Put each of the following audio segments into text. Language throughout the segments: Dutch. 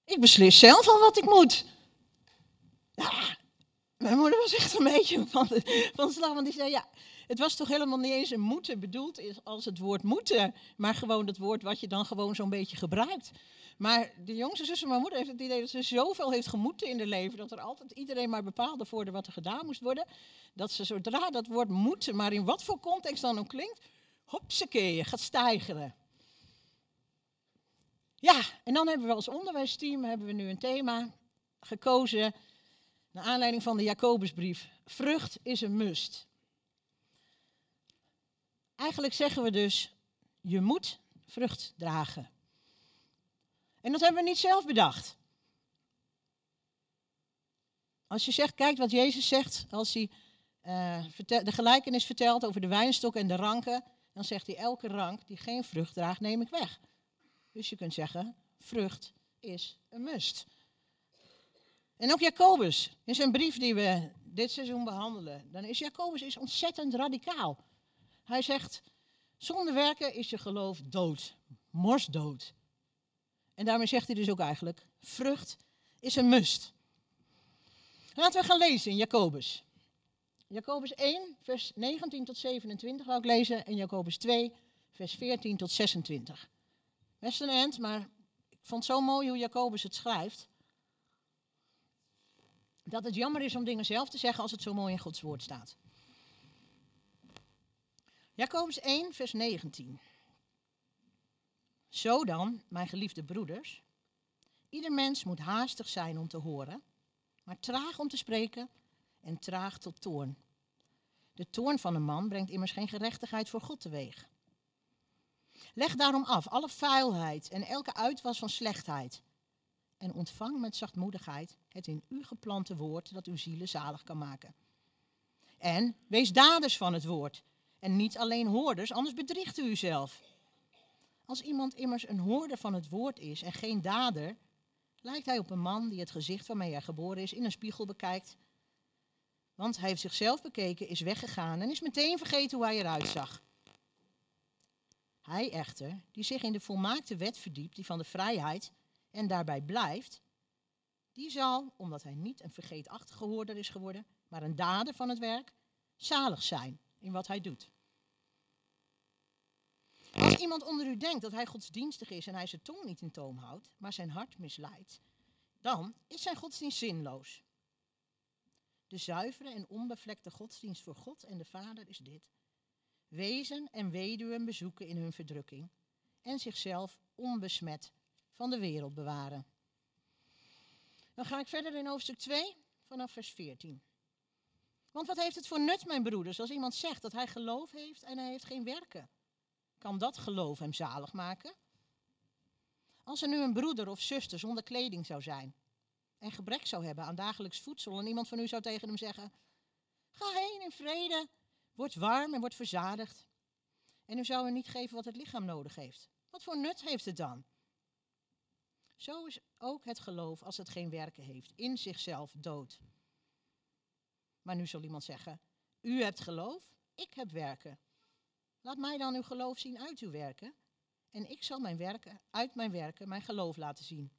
Ik beslis zelf al wat ik moet. Ja, mijn moeder was echt een beetje van slag. Want die zei, ja, het was toch helemaal niet eens een moeten bedoeld als het woord moeten. Maar gewoon het woord wat je dan gewoon zo'n beetje gebruikt. Maar de jongste zus van mijn moeder heeft het idee dat ze zoveel heeft gemoeten in haar leven. Dat er altijd iedereen maar bepaalde voor wat er gedaan moest worden. Dat ze zodra dat woord moeten, maar in wat voor context dan ook klinkt. Hopsakee, gaat steigeren. Ja, en dan hebben we als onderwijsteam nu een thema gekozen. Naar aanleiding van de Jacobusbrief. Vrucht is een must. Eigenlijk zeggen we dus, je moet vrucht dragen. En dat hebben we niet zelf bedacht. Als je zegt, kijk wat Jezus zegt, als hij de gelijkenis vertelt over de wijnstok en de ranken, dan zegt hij, elke rank die geen vrucht draagt, neem ik weg. Dus je kunt zeggen, vrucht is een must. En ook Jacobus, in zijn brief die we dit seizoen behandelen, dan is Jacobus ontzettend radicaal. Hij zegt, zonder werken is je geloof dood, morsdood. En daarmee zegt hij dus ook eigenlijk, vrucht is een must. Laten we gaan lezen in Jacobus. Jacobus 1, vers 19 tot 27 wou ik lezen en Jacobus 2, vers 14 tot 26. Best een eind, maar ik vond het zo mooi hoe Jacobus het schrijft. Dat het jammer is om dingen zelf te zeggen als het zo mooi in Gods woord staat. Jacobus 1, vers 19. Zo dan, mijn geliefde broeders, ieder mens moet haastig zijn om te horen, maar traag om te spreken en traag tot toorn. De toorn van een man brengt immers geen gerechtigheid voor God teweeg. Leg daarom af alle vuilheid en elke uitwas van slechtheid en ontvang met zachtmoedigheid het in u geplante woord dat uw zielen zalig kan maken. En wees daders van het woord en niet alleen hoorders, anders bedriegt u uzelf. Als iemand immers een hoorder van het woord is en geen dader, lijkt hij op een man die het gezicht waarmee hij geboren is in een spiegel bekijkt. Want hij heeft zichzelf bekeken, is weggegaan en is meteen vergeten hoe hij eruit zag. Hij echter, die zich in de volmaakte wet verdiept, die van de vrijheid, en daarbij blijft, die zal, omdat hij niet een vergeetachtige hoorder is geworden, maar een dader van het werk, zalig zijn in wat hij doet. Als iemand onder u denkt dat hij godsdienstig is en hij zijn tong niet in toom houdt, maar zijn hart misleidt, dan is zijn godsdienst zinloos. De zuivere en onbevlekte godsdienst voor God en de Vader is dit: wezen en weduwen bezoeken in hun verdrukking en zichzelf onbesmet van de wereld bewaren. Dan ga ik verder in hoofdstuk 2 vanaf vers 14. Want wat heeft het voor nut, mijn broeders, als iemand zegt dat hij geloof heeft en hij heeft geen werken? Kan dat geloof hem zalig maken? Als er nu een broeder of zuster zonder kleding zou zijn en gebrek zou hebben aan dagelijks voedsel en iemand van u zou tegen hem zeggen: ga heen in vrede, word warm en word verzadigd. En u zou hem niet geven wat het lichaam nodig heeft. Wat voor nut heeft het dan? Zo is ook het geloof als het geen werken heeft, in zichzelf dood. Maar nu zal iemand zeggen: u hebt geloof, ik heb werken. Laat mij dan uw geloof zien uit uw werken. En ik zal uit mijn werken mijn geloof laten zien.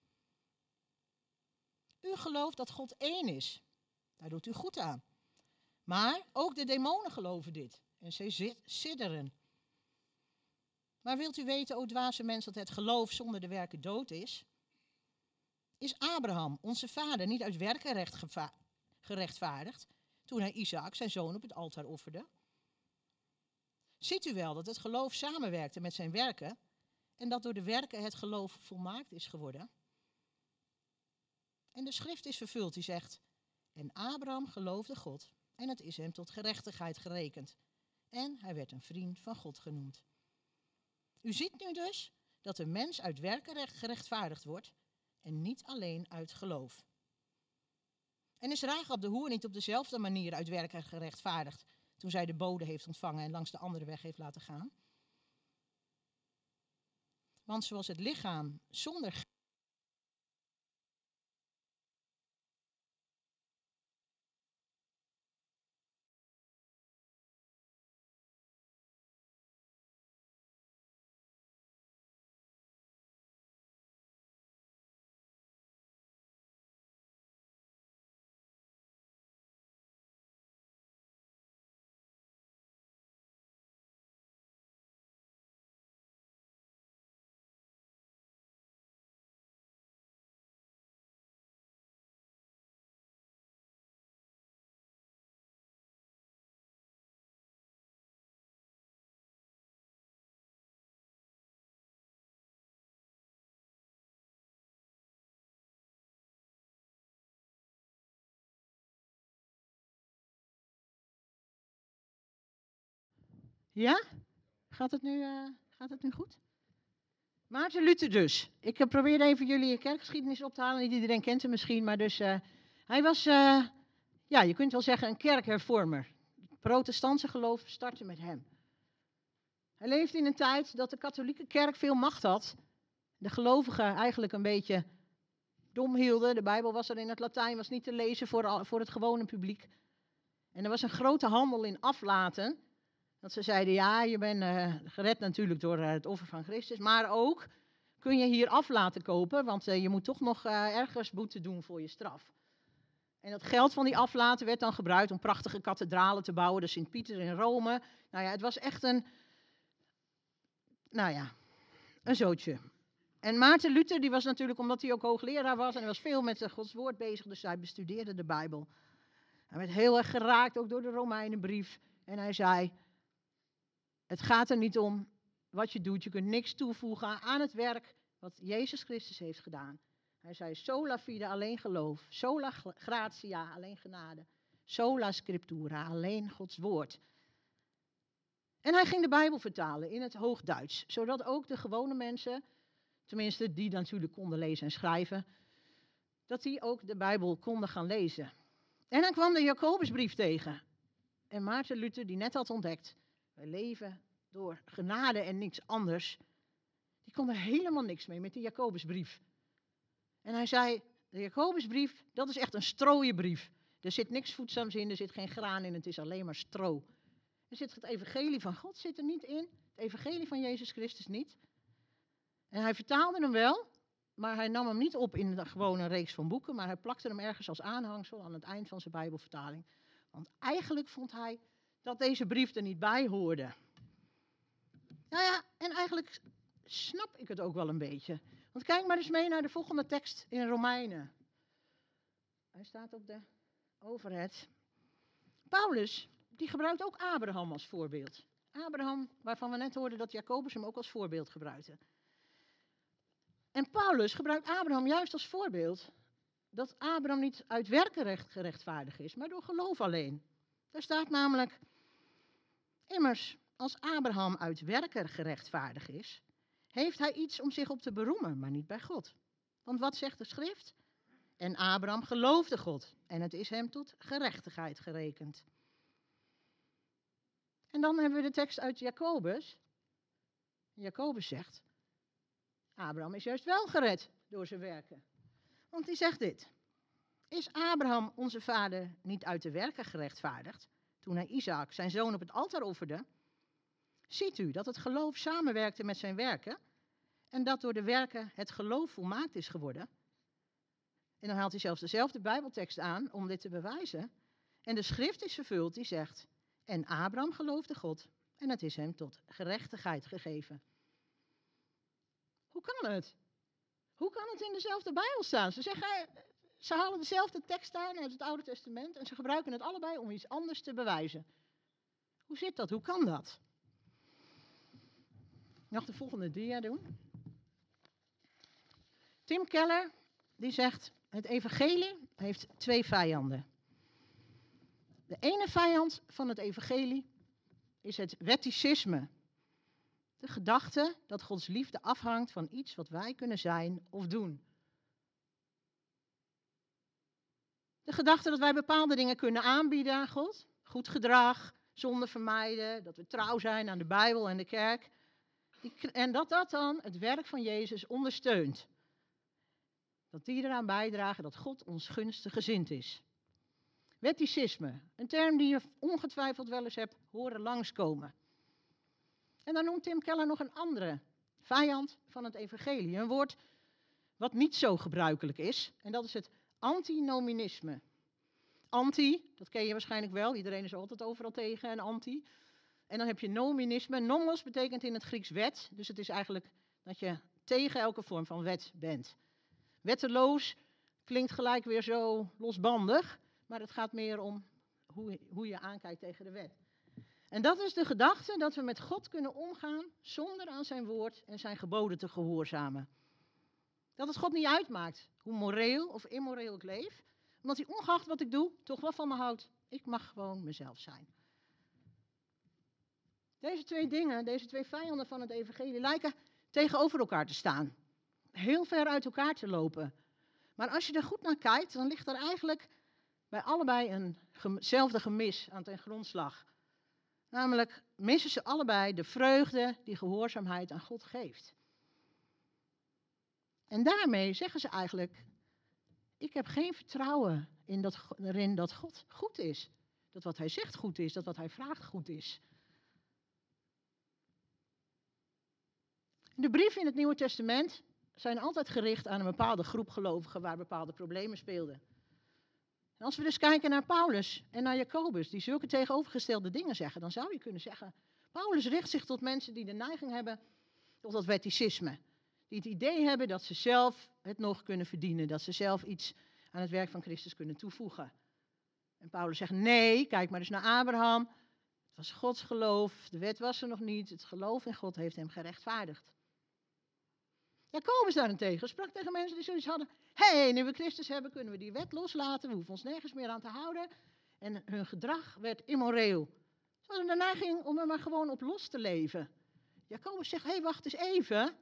U gelooft dat God één is. Daar doet u goed aan. Maar ook de demonen geloven dit. En ze sidderen. Maar wilt u weten, o dwaze mens, dat het geloof zonder de werken dood is? Is Abraham, onze vader, niet uit werken gerechtvaardigd toen hij Isaac, zijn zoon, op het altaar offerde? Ziet u wel dat het geloof samenwerkte met zijn werken en dat door de werken het geloof volmaakt is geworden? En de schrift is vervuld die zegt: en Abraham geloofde God en het is hem tot gerechtigheid gerekend. En hij werd een vriend van God genoemd. U ziet nu dus dat de mens uit werken gerechtvaardigd wordt en niet alleen uit geloof. En is Rahab de hoer niet op dezelfde manier uit werken gerechtvaardigd toen zij de bode heeft ontvangen en langs de andere weg heeft laten gaan? Want zoals het lichaam zonder Ja? Gaat het nu goed? Maarten Luther dus. Ik probeer even jullie kerkgeschiedenis op te halen. Niet iedereen kent hem misschien, maar dus hij was, ja, je kunt wel zeggen een kerkhervormer. Het protestantse geloof startte met hem. Hij leefde in een tijd dat de katholieke kerk veel macht had. De gelovigen eigenlijk een beetje dom hielden. De Bijbel was er in het Latijn, was niet te lezen voor het gewone publiek. En er was een grote handel in aflaten. Dat ze zeiden, ja, je bent gered natuurlijk door het offer van Christus, maar ook kun je hier aflaten kopen, want je moet toch nog ergens boete doen voor je straf. En dat geld van die aflaten werd dan gebruikt om prachtige kathedralen te bouwen, de Sint-Pieter in Rome. Nou ja, het was echt een zootje. En Maarten Luther, die was natuurlijk, omdat hij ook hoogleraar was en hij was veel met Gods woord bezig, dus hij bestudeerde de Bijbel. Hij werd heel erg geraakt, ook door de Romeinenbrief. En hij zei, het gaat er niet om wat je doet. Je kunt niks toevoegen aan het werk wat Jezus Christus heeft gedaan. Hij zei, sola fide, alleen geloof. Sola gratia, alleen genade. Sola scriptura, alleen Gods woord. En hij ging de Bijbel vertalen in het Hoogduits. Zodat ook de gewone mensen, tenminste die natuurlijk konden lezen en schrijven, dat die ook de Bijbel konden gaan lezen. En hij kwam de Jacobusbrief tegen. En Maarten Luther, die net had ontdekt, wij leven door genade en niks anders, die kon er helemaal niks mee met de Jacobusbrief. En hij zei, de Jacobusbrief, dat is echt een strooienbrief. Er zit niks voedzaams in, er zit geen graan in, het is alleen maar stro. Er zit het evangelie van God zit er niet in, het evangelie van Jezus Christus niet. En hij vertaalde hem wel, maar hij nam hem niet op in een gewone reeks van boeken, maar hij plakte hem ergens als aanhangsel aan het eind van zijn Bijbelvertaling. Want eigenlijk vond hij dat deze brief er niet bij hoorde. Nou ja, en eigenlijk snap ik het ook wel een beetje. Want kijk maar eens mee naar de volgende tekst in Romeinen. Hij staat op de overhead. Paulus, die gebruikt ook Abraham als voorbeeld. Abraham, waarvan we net hoorden dat Jacobus hem ook als voorbeeld gebruikte. En Paulus gebruikt Abraham juist als voorbeeld dat Abraham niet uit werken gerechtvaardigd is, maar door geloof alleen. Daar staat namelijk, immers, als Abraham uit werken gerechtvaardigd is, heeft hij iets om zich op te beroemen, maar niet bij God. Want wat zegt de schrift? En Abraham geloofde God en het is hem tot gerechtigheid gerekend. En dan hebben we de tekst uit Jacobus. Jacobus zegt, Abraham is juist wel gered door zijn werken. Want die zegt dit. Is Abraham, onze vader, niet uit de werken gerechtvaardigd, toen hij Isaac, zijn zoon, op het altaar offerde? Ziet u dat het geloof samenwerkte met zijn werken en dat door de werken het geloof volmaakt is geworden? En dan haalt hij zelfs dezelfde Bijbeltekst aan om dit te bewijzen. En de schrift is vervuld die zegt, en Abraham geloofde God en het is hem tot gerechtigheid gegeven. Hoe kan het? Hoe kan het in dezelfde Bijbel staan? Ze halen dezelfde tekst aan uit het Oude Testament en ze gebruiken het allebei om iets anders te bewijzen. Hoe zit dat? Hoe kan dat? Nog de volgende dia doen. Tim Keller, die zegt, het evangelie heeft twee vijanden. De ene vijand van het evangelie is het wetticisme. De gedachte dat Gods liefde afhangt van iets wat wij kunnen zijn of doen. De gedachte dat wij bepaalde dingen kunnen aanbieden aan God. Goed gedrag, zonde vermijden, dat we trouw zijn aan de Bijbel en de kerk. En dat dat dan het werk van Jezus ondersteunt. Dat die eraan bijdragen dat God ons gunstig gezind is. Wetticisme, een term die je ongetwijfeld wel eens hebt horen langskomen. En dan noemt Tim Keller nog een andere vijand van het evangelie. Een woord wat niet zo gebruikelijk is. En dat is het antinominisme. Anti, dat ken je waarschijnlijk wel. Iedereen is er altijd overal tegen en anti. En dan heb je nominisme. Nomos betekent in het Grieks wet. Dus het is eigenlijk dat je tegen elke vorm van wet bent. Wetteloos klinkt gelijk weer zo losbandig. Maar het gaat meer om hoe je aankijkt tegen de wet. En dat is de gedachte dat we met God kunnen omgaan zonder aan zijn woord en zijn geboden te gehoorzamen. Dat het God niet uitmaakt hoe moreel of immoreel ik leef, omdat hij ongeacht wat ik doe toch wel van me houdt. Ik mag gewoon mezelf zijn. Deze twee dingen, deze twee vijanden van het evangelie, lijken tegenover elkaar te staan. Heel ver uit elkaar te lopen. Maar als je er goed naar kijkt, dan ligt er eigenlijk bij allebei eenzelfde gemis aan ten grondslag. Namelijk missen ze allebei de vreugde die gehoorzaamheid aan God geeft. En daarmee zeggen ze eigenlijk, ik heb geen vertrouwen erin dat God goed is. Dat wat hij zegt goed is, dat wat hij vraagt goed is. De brieven in het Nieuwe Testament zijn altijd gericht aan een bepaalde groep gelovigen waar bepaalde problemen speelden. En als we dus kijken naar Paulus en naar Jacobus, die zulke tegenovergestelde dingen zeggen, dan zou je kunnen zeggen, Paulus richt zich tot mensen die de neiging hebben tot dat wetticisme. Die het idee hebben dat ze zelf het nog kunnen verdienen, dat ze zelf iets aan het werk van Christus kunnen toevoegen. En Paulus zegt, nee, kijk maar eens naar Abraham. Het was Gods geloof, de wet was er nog niet, het geloof in God heeft hem gerechtvaardigd. Jacobus daarentegen sprak tegen mensen die zoiets hadden, nu we Christus hebben, kunnen we die wet loslaten, we hoeven ons nergens meer aan te houden. En hun gedrag werd immoreel. Ze hadden de neiging om er maar gewoon op los te leven. Jacobus zegt, wacht eens even.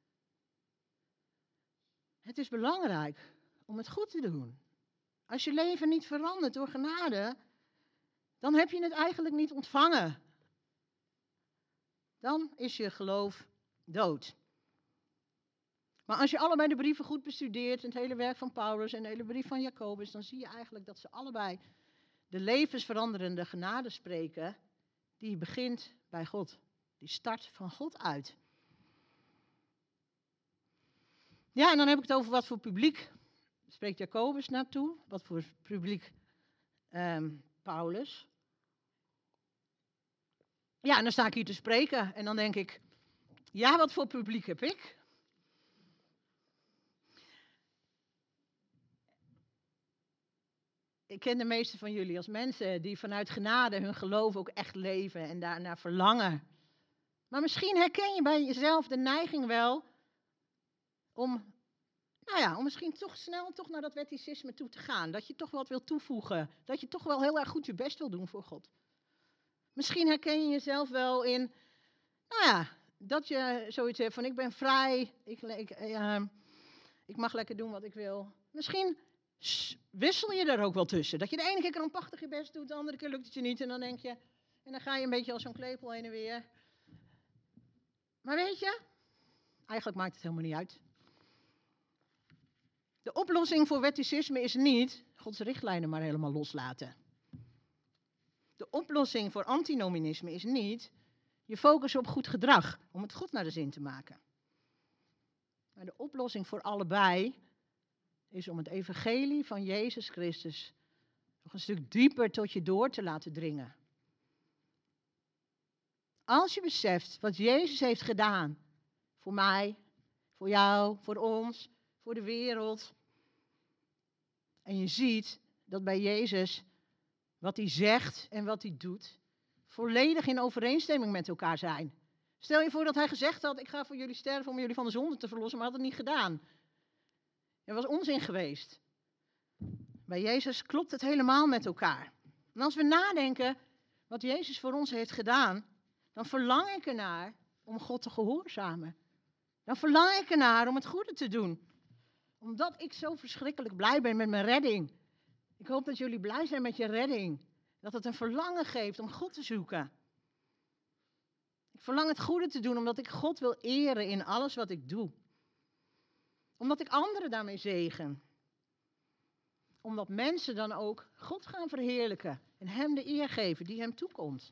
Het is belangrijk om het goed te doen. Als je leven niet verandert door genade, dan heb je het eigenlijk niet ontvangen. Dan is je geloof dood. Maar als je allebei de brieven goed bestudeert, het hele werk van Paulus en de hele brief van Jacobus, dan zie je eigenlijk dat ze allebei de levensveranderende genade spreken, die begint bij God. Die start van God uit. Ja, en dan heb ik het over wat voor publiek spreekt Jacobus naartoe, wat voor publiek Paulus. Ja, en dan sta ik hier te spreken en dan denk ik, ja, wat voor publiek heb ik? Ik ken de meeste van jullie als mensen die vanuit genade hun geloof ook echt leven en daarnaar verlangen. Maar misschien herken je bij jezelf de neiging wel om misschien toch snel naar dat wetticisme toe te gaan. Dat je toch wat wil toevoegen. Dat je toch wel heel erg goed je best wil doen voor God. Misschien herken je jezelf wel in, dat je zoiets hebt van ik ben vrij, ik mag lekker doen wat ik wil. Misschien wissel je er ook wel tussen. Dat je de ene keer krampachtig je best doet, de andere keer lukt het je niet. En dan denk je, en dan ga je een beetje als zo'n klepel heen en weer. Maar weet je, eigenlijk maakt het helemaal niet uit. De oplossing voor wetticisme is niet Gods richtlijnen maar helemaal loslaten. De oplossing voor antinomianisme is niet je focus op goed gedrag, om het goed naar de zin te maken. Maar de oplossing voor allebei is om het evangelie van Jezus Christus nog een stuk dieper tot je door te laten dringen. Als je beseft wat Jezus heeft gedaan voor mij, voor jou, voor ons, voor de wereld. En je ziet dat bij Jezus wat hij zegt en wat hij doet volledig in overeenstemming met elkaar zijn. Stel je voor dat hij gezegd had, ik ga voor jullie sterven om jullie van de zonde te verlossen, maar had het niet gedaan. Dat was onzin geweest. Bij Jezus klopt het helemaal met elkaar. En als we nadenken wat Jezus voor ons heeft gedaan, dan verlang ik ernaar om God te gehoorzamen. Dan verlang ik ernaar om het goede te doen. Omdat ik zo verschrikkelijk blij ben met mijn redding. Ik hoop dat jullie blij zijn met je redding. Dat het een verlangen geeft om God te zoeken. Ik verlang het goede te doen omdat ik God wil eren in alles wat ik doe. Omdat ik anderen daarmee zegen. Omdat mensen dan ook God gaan verheerlijken en hem de eer geven die hem toekomt.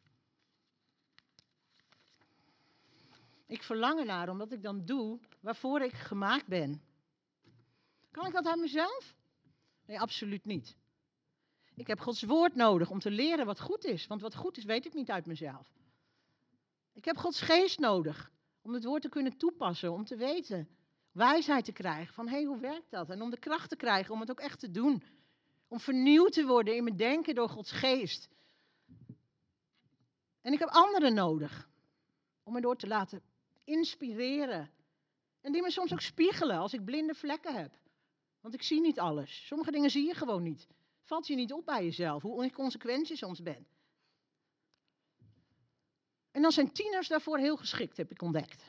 Ik verlang ernaar omdat ik dan doe waarvoor ik gemaakt ben. Kan ik dat uit mezelf? Nee, absoluut niet. Ik heb Gods woord nodig om te leren wat goed is. Want wat goed is, weet ik niet uit mezelf. Ik heb Gods geest nodig om het woord te kunnen toepassen. Om te weten, wijsheid te krijgen van hoe werkt dat? En om de kracht te krijgen om het ook echt te doen. Om vernieuwd te worden in mijn denken door Gods geest. En ik heb anderen nodig om me door te laten inspireren. En die me soms ook spiegelen als ik blinde vlekken heb. Want ik zie niet alles. Sommige dingen zie je gewoon niet. Valt je niet op bij jezelf, hoe inconsequent je soms bent. En dan zijn tieners daarvoor heel geschikt, heb ik ontdekt.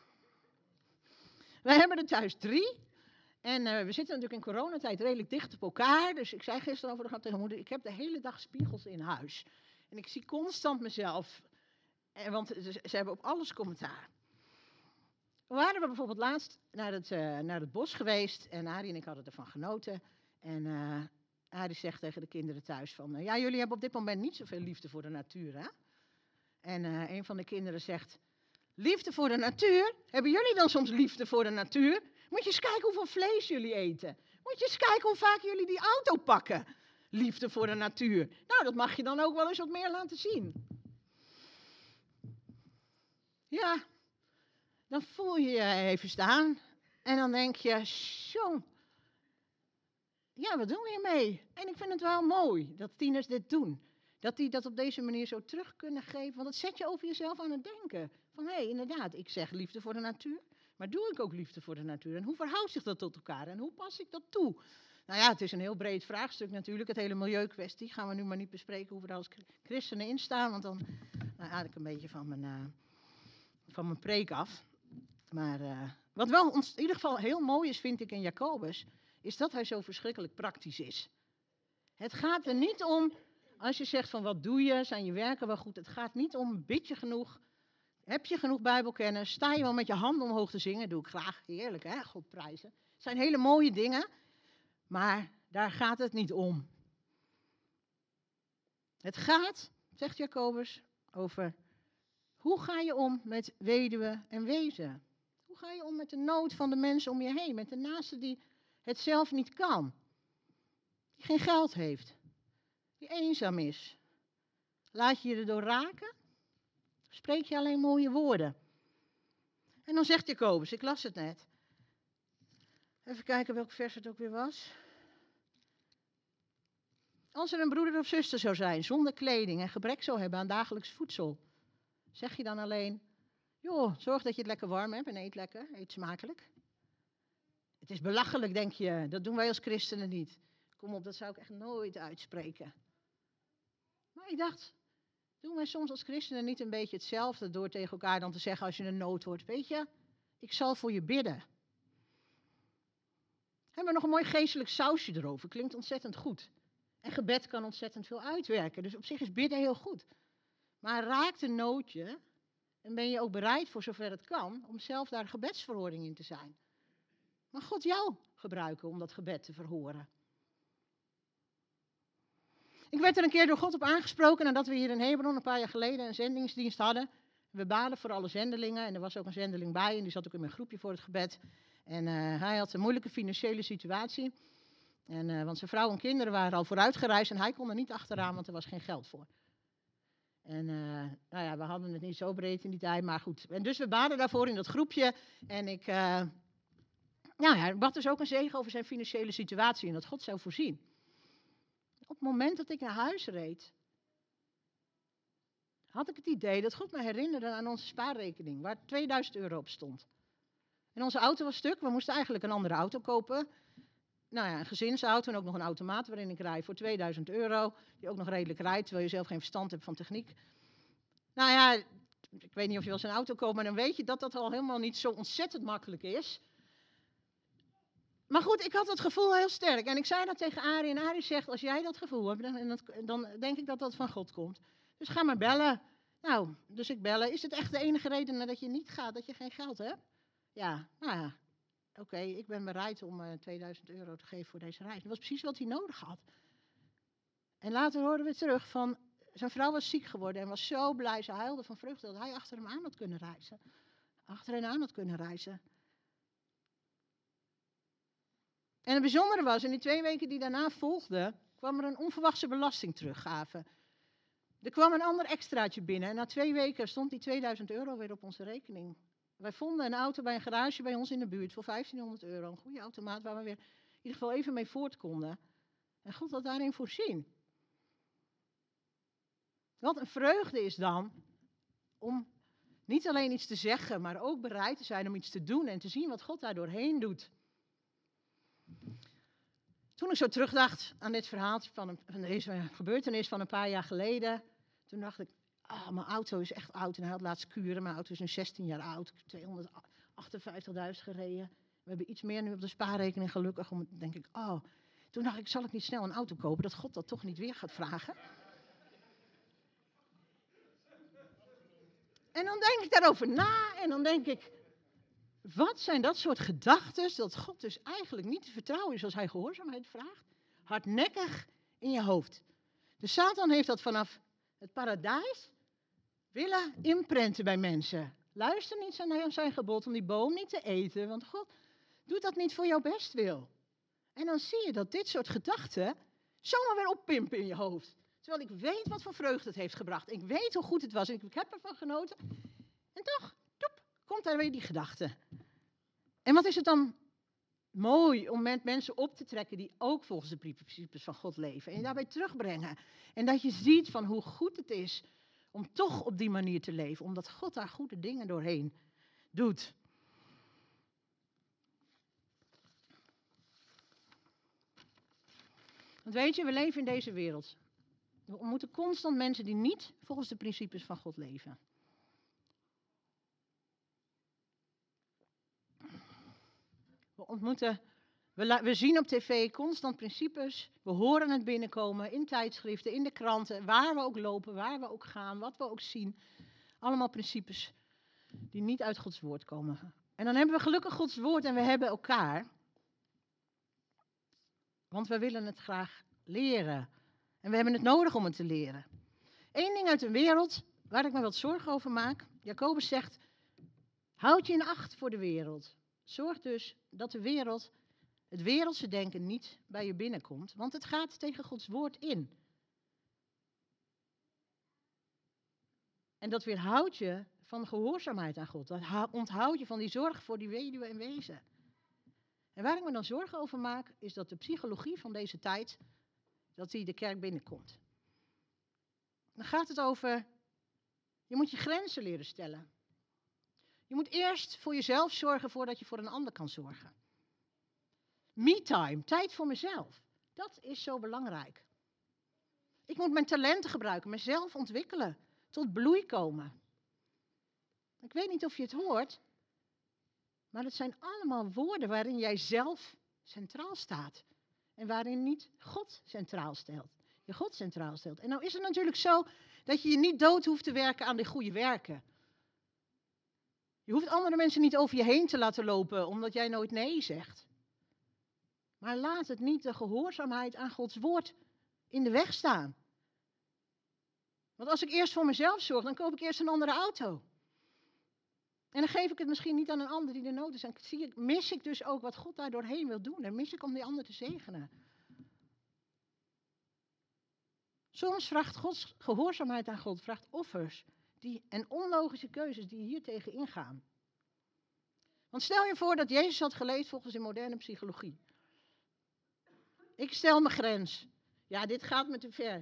Wij hebben er thuis 3. En we zitten natuurlijk in coronatijd redelijk dicht op elkaar. Dus ik zei gisteren over de grap tegen moeder, ik heb de hele dag spiegels in huis. En ik zie constant mezelf. Want ze hebben op alles commentaar. We waren bijvoorbeeld laatst naar het bos geweest. En Arie en ik hadden ervan genoten. En Arie zegt tegen de kinderen thuis van, ja, jullie hebben op dit moment niet zoveel liefde voor de natuur, hè? En een van de kinderen zegt, liefde voor de natuur? Hebben jullie dan soms liefde voor de natuur? Moet je eens kijken hoeveel vlees jullie eten. Moet je eens kijken hoe vaak jullie die auto pakken. Liefde voor de natuur. Nou, dat mag je dan ook wel eens wat meer laten zien. Ja, dan voel je je even staan. En dan denk je, zo. Ja, wat doen we hiermee? En ik vind het wel mooi dat tieners dit doen. Dat die dat op deze manier zo terug kunnen geven. Want dat zet je over jezelf aan het denken. Van hé, inderdaad, ik zeg liefde voor de natuur. Maar doe ik ook liefde voor de natuur? En hoe verhoudt zich dat tot elkaar? En hoe pas ik dat toe? Nou ja, het is een heel breed vraagstuk natuurlijk. Het hele milieukwestie gaan we nu maar niet bespreken hoe we daar als christenen in staan. Want dan haal ik een beetje van mijn preek af. Maar wat wel in ieder geval heel mooi is, vind ik, in Jacobus, is dat hij zo verschrikkelijk praktisch is. Het gaat er niet om, als je zegt van wat doe je, zijn je werken wel goed. Het gaat niet om, bid je genoeg, heb je genoeg bijbelkennis, sta je wel met je handen omhoog te zingen, doe ik graag, heerlijk hè, God prijzen. Het zijn hele mooie dingen, maar daar gaat het niet om. Het gaat, zegt Jacobus, over hoe ga je om met weduwe en wezen? Hoe ga je om met de nood van de mensen om je heen, met de naaste die het zelf niet kan, die geen geld heeft, die eenzaam is? Laat je je erdoor raken? Spreek je alleen mooie woorden? En dan zegt Jacobus, ik las het net. Even kijken welk vers het ook weer was. Als er een broeder of zuster zou zijn zonder kleding en gebrek zou hebben aan dagelijks voedsel, zeg je dan alleen, joh, zorg dat je het lekker warm hebt en eet lekker, eet smakelijk. Het is belachelijk, denk je, dat doen wij als christenen niet. Kom op, dat zou ik echt nooit uitspreken. Maar ik dacht, doen wij soms als christenen niet een beetje hetzelfde door tegen elkaar dan te zeggen als je een nood hoort, weet je, ik zal voor je bidden. Hebben we nog een mooi geestelijk sausje erover, klinkt ontzettend goed. En gebed kan ontzettend veel uitwerken, dus op zich is bidden heel goed. Maar raakt een noodje en ben je ook bereid voor zover het kan om zelf daar gebedsverhoring in te zijn. Maar God jou gebruiken om dat gebed te verhoren. Ik werd er een keer door God op aangesproken nadat we hier in Hebron een paar jaar geleden een zendingsdienst hadden. We baden voor alle zendelingen en er was ook een zendeling bij en die zat ook in mijn groepje voor het gebed. En hij had een moeilijke financiële situatie. Want zijn vrouw en kinderen waren al vooruitgereisd en hij kon er niet achteraan, want er was geen geld voor. En we hadden het niet zo breed in die tijd, maar goed. En dus we baden daarvoor in dat groepje. En ik bad dus ook een zegen over zijn financiële situatie en dat God zou voorzien. Op het moment dat ik naar huis reed, had ik het idee dat God me herinnerde aan onze spaarrekening, waar €2000 op stond. En onze auto was stuk, we moesten eigenlijk een andere auto kopen. Een gezinsauto en ook nog een automaat waarin ik rijd voor €2000, die ook nog redelijk rijdt, terwijl je zelf geen verstand hebt van techniek. Ik weet niet of je wel eens een auto koopt, maar dan weet je dat dat al helemaal niet zo ontzettend makkelijk is. Maar goed, ik had dat gevoel heel sterk. En ik zei dat tegen Arie. En Arie zegt, als jij dat gevoel hebt, dan denk ik dat dat van God komt. Dus ga maar bellen. Nou, dus ik bellen. Is het echt de enige reden dat je niet gaat, dat je geen geld hebt? Ja, oké, ik ben bereid om €2000 te geven voor deze reis. Dat was precies wat hij nodig had. En later hoorden we terug van, zijn vrouw was ziek geworden en was zo blij. Ze huilde van vreugde dat hij achter hem aan had kunnen reizen. Achter hen aan had kunnen reizen. En het bijzondere was, in die 2 weken die daarna volgden, kwam er een onverwachte belastingteruggave. Er kwam een ander extraatje binnen en na 2 weken stond die €2000 weer op onze rekening. Wij vonden een auto bij een garage bij ons in de buurt voor €1500. Een goede automaat waar we weer in ieder geval even mee voort konden. En God had daarin voorzien. Wat een vreugde is dan om niet alleen iets te zeggen, maar ook bereid te zijn om iets te doen en te zien wat God daar doorheen doet. Toen ik zo terugdacht aan dit verhaal van deze gebeurtenis van een paar jaar geleden, toen dacht ik, mijn auto is echt oud en hij had laatst kuren. Mijn auto is nu 16 jaar oud. Ik heb 258.000 gereden. We hebben iets meer nu op de spaarrekening gelukkig. Denk ik, toen dacht ik, zal ik niet snel een auto kopen, dat God dat toch niet weer gaat vragen. En dan denk ik daarover na en dan denk ik, wat zijn dat soort gedachten, dat God dus eigenlijk niet te vertrouwen is als hij gehoorzaamheid vraagt? Hardnekkig in je hoofd. De Satan heeft dat vanaf het paradijs willen inprenten bij mensen. Luister niet naar zijn gebod om die boom niet te eten, want God doet dat niet voor jouw bestwil. En dan zie je dat dit soort gedachten zomaar weer oppimpen in je hoofd. Terwijl ik weet wat voor vreugde het heeft gebracht. Ik weet hoe goed het was en ik heb ervan genoten. En toch, komt daar weer die gedachte. En wat is het dan mooi om met mensen op te trekken die ook volgens de principes van God leven. En je daarbij terugbrengen. En dat je ziet van hoe goed het is om toch op die manier te leven. Omdat God daar goede dingen doorheen doet. Want weet je, we leven in deze wereld. We ontmoeten constant mensen die niet volgens de principes van God leven. We zien op tv constant principes. We horen het binnenkomen in tijdschriften, in de kranten, waar we ook lopen, waar we ook gaan, wat we ook zien. Allemaal principes die niet uit Gods woord komen. En dan hebben we gelukkig Gods woord en we hebben elkaar. Want we willen het graag leren. En we hebben het nodig om het te leren. Eén ding uit de wereld waar ik me wat zorgen over maak. Jacobus zegt, houd je in acht voor de wereld. Zorg dus dat de wereld, het wereldse denken niet bij je binnenkomt. Want het gaat tegen Gods woord in. En dat weerhoudt je van gehoorzaamheid aan God. Dat onthoudt je van die zorg voor die weduwe en wezen. En waar ik me dan zorgen over maak, is dat de psychologie van deze tijd, dat die de kerk binnenkomt. Dan gaat het over, je moet je grenzen leren stellen. Je moet eerst voor jezelf zorgen voordat je voor een ander kan zorgen. Me-time, tijd voor mezelf. Dat is zo belangrijk. Ik moet mijn talenten gebruiken, mezelf ontwikkelen, tot bloei komen. Ik weet niet of je het hoort, maar het zijn allemaal woorden waarin jij zelf centraal staat. En waarin niet God centraal stelt. Je God centraal stelt. En nou is het natuurlijk zo dat je je niet dood hoeft te werken aan de goede werken. Je hoeft andere mensen niet over je heen te laten lopen omdat jij nooit nee zegt. Maar laat het niet de gehoorzaamheid aan Gods woord in de weg staan. Want als ik eerst voor mezelf zorg, dan koop ik eerst een andere auto. En dan geef ik het misschien niet aan een ander die de nood is. En mis ik dus ook wat God daar doorheen wil doen. En mis ik om die ander te zegenen. Soms vraagt Gods gehoorzaamheid aan God, vraagt offers en onlogische keuzes die hier tegen ingaan. Want stel je voor dat Jezus had geleefd volgens de moderne psychologie. Ik stel mijn grens. Ja, dit gaat me te ver.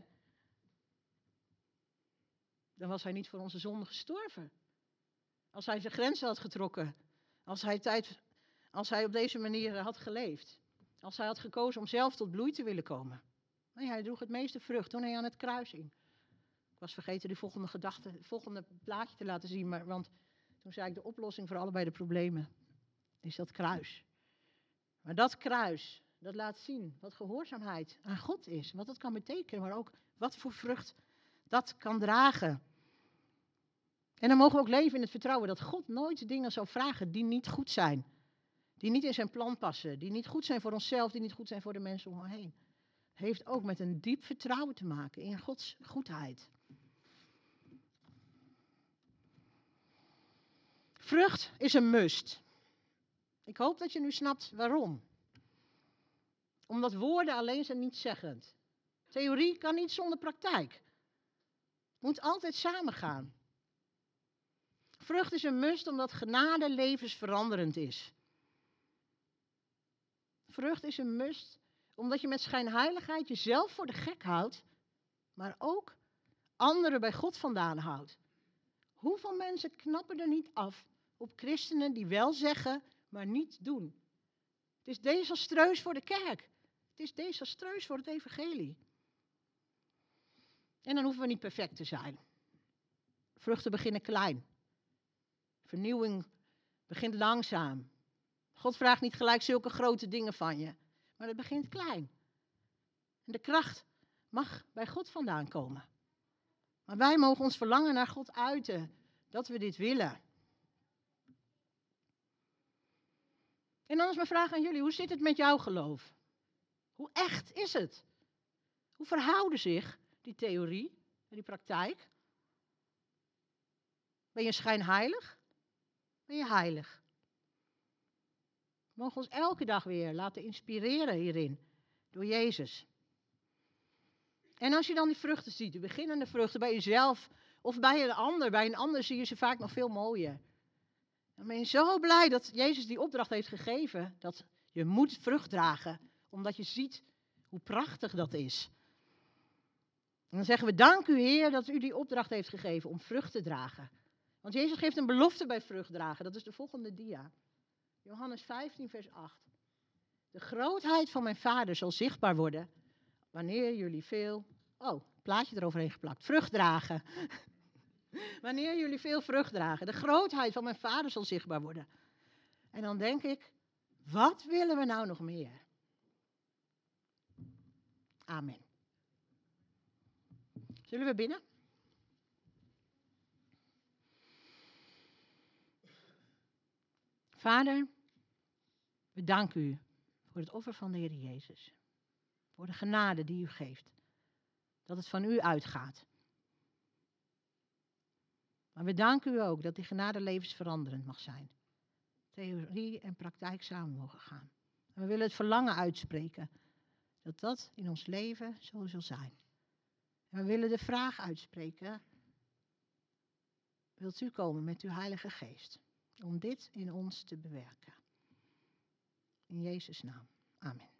Dan was hij niet voor onze zonde gestorven. Als hij zijn grenzen had getrokken. Als hij op deze manier had geleefd. Als hij had gekozen om zelf tot bloei te willen komen. Nee, hij droeg het meeste vrucht toen hij aan het kruis hing. Ik was vergeten die volgende plaatje te laten zien. Want toen zei ik de oplossing voor allebei de problemen. Is dat kruis. Maar dat kruis, dat laat zien wat gehoorzaamheid aan God is. Wat dat kan betekenen, maar ook wat voor vrucht dat kan dragen. En dan mogen we ook leven in het vertrouwen dat God nooit dingen zal vragen die niet goed zijn. Die niet in zijn plan passen. Die niet goed zijn voor onszelf, die niet goed zijn voor de mensen om ons heen. Heeft ook met een diep vertrouwen te maken in Gods goedheid. Vrucht is een must. Ik hoop dat je nu snapt waarom. Omdat woorden alleen zijn niet zeggend. Theorie kan niet zonder praktijk. Het moet altijd samengaan. Vrucht is een must omdat genade levensveranderend is. Vrucht is een must omdat je met schijnheiligheid jezelf voor de gek houdt, maar ook anderen bij God vandaan houdt. Hoeveel mensen knappen er niet af op christenen die wel zeggen, maar niet doen? Het is desastreus voor de kerk. Het is desastreus voor het evangelie. En dan hoeven we niet perfect te zijn. Vruchten beginnen klein. Vernieuwing begint langzaam. God vraagt niet gelijk zulke grote dingen van je. Maar het begint klein. En de kracht mag bij God vandaan komen. Maar wij mogen ons verlangen naar God uiten. Dat we dit willen. En dan is mijn vraag aan jullie. Hoe zit het met jouw geloof? Hoe echt is het? Hoe verhouden zich die theorie en die praktijk? Ben je schijnheilig? Ben je heilig? We mogen ons elke dag weer laten inspireren hierin. Door Jezus. En als je dan die vruchten ziet, de beginnende vruchten bij jezelf of bij een ander. Bij een ander zie je ze vaak nog veel mooier. Dan ben je zo blij dat Jezus die opdracht heeft gegeven. Dat je moet vrucht dragen. Omdat je ziet hoe prachtig dat is. En dan zeggen we, dank u Heer dat u die opdracht heeft gegeven om vrucht te dragen. Want Jezus geeft een belofte bij vrucht dragen. Dat is de volgende dia. Johannes 15 vers 8. De grootheid van mijn Vader zal zichtbaar worden wanneer jullie veel... Oh, plaatje eroverheen geplakt. Vrucht dragen. Wanneer jullie veel vrucht dragen. De grootheid van mijn Vader zal zichtbaar worden. En dan denk ik, wat willen we nou nog meer? Amen. Zullen we bidden? Vader, we danken u voor het offer van de Heer Jezus. Voor de genade die u geeft. Dat het van u uitgaat. Maar we danken u ook dat die genade levensveranderend mag zijn. Theorie en praktijk samen mogen gaan. En we willen het verlangen uitspreken. Dat dat in ons leven zo zal zijn. En we willen de vraag uitspreken. Wilt u komen met uw Heilige Geest? Om dit in ons te bewerken. In Jezus' naam. Amen.